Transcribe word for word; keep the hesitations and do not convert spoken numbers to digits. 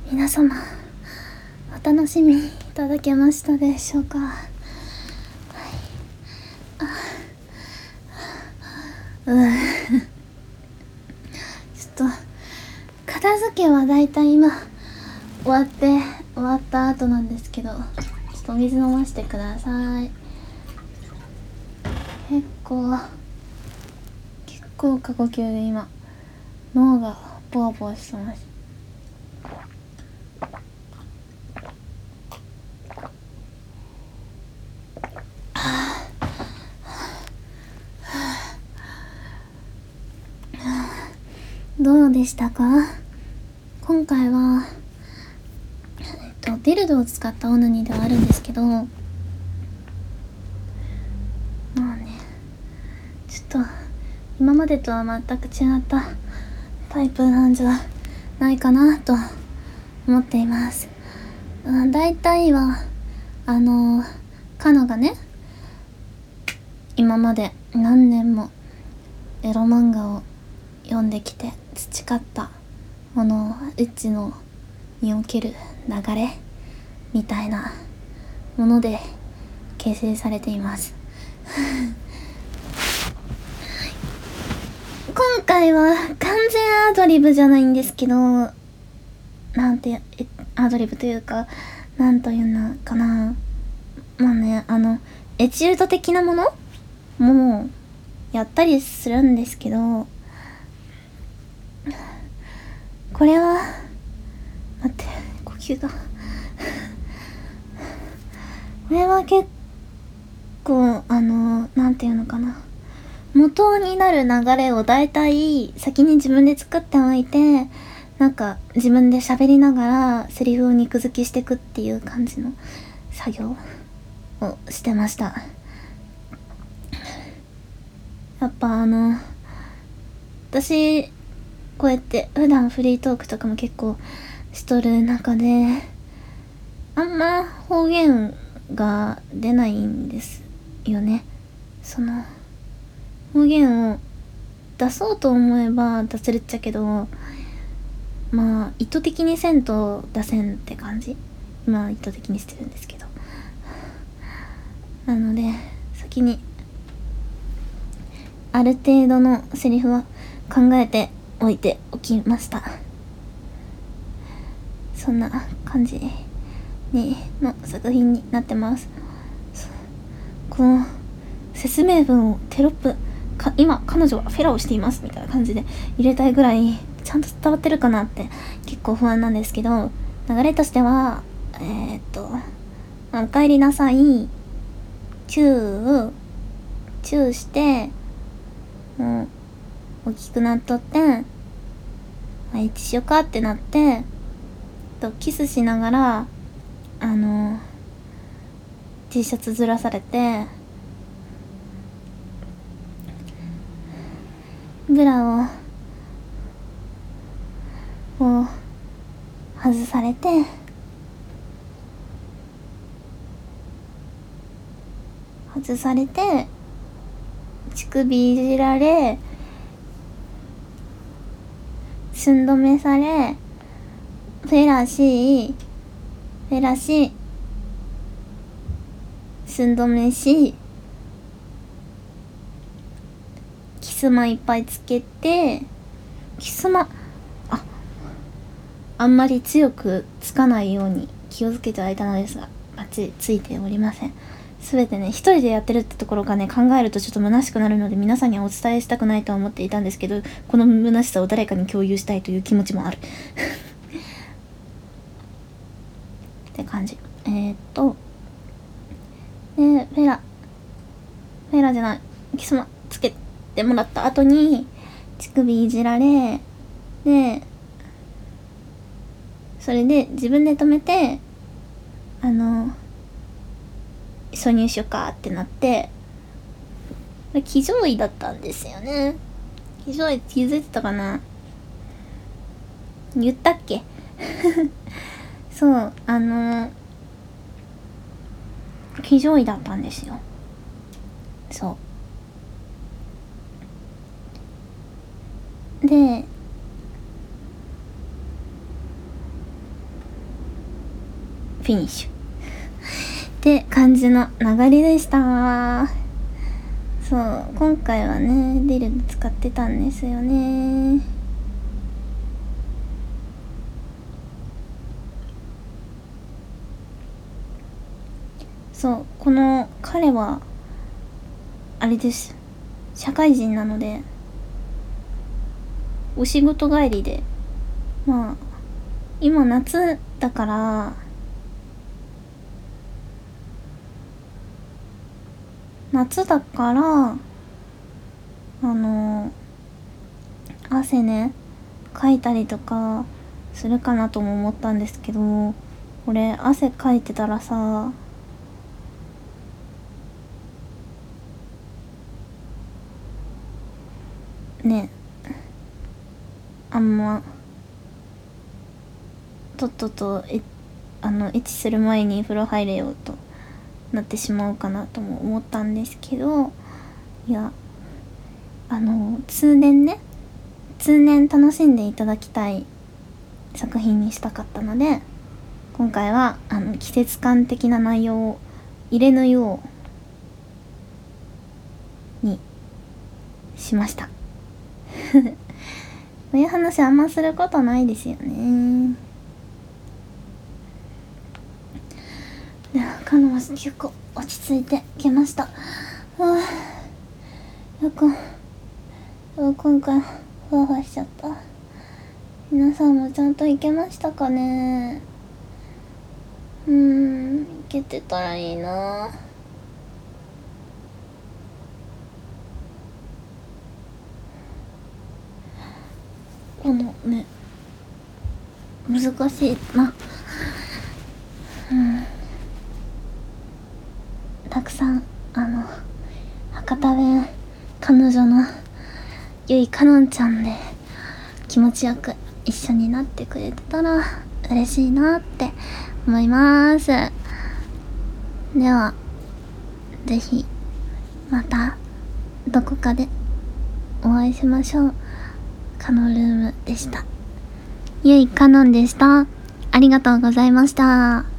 皆様お楽しみいただけましたでしょうか。はい、あうんちょっと片付けはだいたい今終わって終わった後なんですけど、ちょっとお水飲ませてください。結構結構過呼吸で今脳がボワボワしてます。どうでしたか？今回は、えっと、ディルドを使ったオナニーではあるんですけど、まあね、ちょっと今までとは全く違ったタイプなんじゃないかなと思っています。うん、大体はあのカノがね、今まで何年もエロ漫画を読んできて培ったものエッチのにおける流れみたいなもので形成されています今回は完全アドリブじゃないんですけど、なんてアドリブというかなんというのかな、まあね、あのエチュード的なものもやったりするんですけど、これは待って呼吸がこれは結構あのなんていうのかな、元になる流れをだいたい先に自分で作っておいて、なんか自分で喋りながらセリフを肉付きしていくっていう感じの作業をしてました。やっぱあの私こうやって普段フリートークとかも結構しとる中であんま方言が出ないんですよね。その方言を出そうと思えば出せるっちゃけど、まあ意図的にせんと出せんって感じ。今は意図的にしてるんですけど、なので先にある程度のセリフは考えておいておきました。そんな感じにの作品になってます。この説明文をテロップか、今彼女はフェラをしていますみたいな感じで入れたいぐらいちゃんと伝わってるかなって結構不安なんですけど、流れとしてはえー、っとお帰りなさい、チューチューしてもう大きくなっとって、あ、一緒かってなってとキスしながらあの T シャツずらされてブラをを外されて外されて乳首いじられ寸止めされフェラシーフェラシ寸止めしキスマいっぱいつけて、キスマああんまり強くつかないように気をつけてはいたのですがバッチリついておりません。すべてね一人でやってるってところがね考えるとちょっと虚しくなるので皆さんにはお伝えしたくないとは思っていたんですけど、この虚しさを誰かに共有したいという気持ちもあるって感じ。えー、っとでフェラフェラじゃないキスマつけてもらった後に乳首いじられで、それで自分で止めてあの挿入しようかってなって、これ騎乗位だったんですよね。騎乗位って気づいてたかな、言ったっけそうあの騎乗位だったんですよ。そうでフィニッシュって感じの流れでした。そう、今回はねディル使ってたんですよね。そう、この彼はあれです、社会人なのでお仕事帰りで、まあ今夏だから夏だからあの汗ねかいたりとかするかなとも思ったんですけど、これ汗かいてたらさね、あんまとっととえあのエッチする前に風呂入れようとなってしまうかなとも思ったんですけど、いやあの通年ね通年楽しんでいただきたい作品にしたかったので、今回はあの季節感的な内容を入れぬようにしましたこういう話あんますることないですよね。ではカノは結構落ち着いてきました。はあ、よく今回ふわふわしちゃった。皆さんもちゃんと行けましたかね。うーん、行けてたらいいな。このね難しいな。うんたくさんあの博多弁彼女のゆいかのんちゃんで気持ちよく一緒になってくれてたら嬉しいなって思います。ではぜひまたどこかでお会いしましょう。かのルームでした。ゆいかのんでした。ありがとうございました。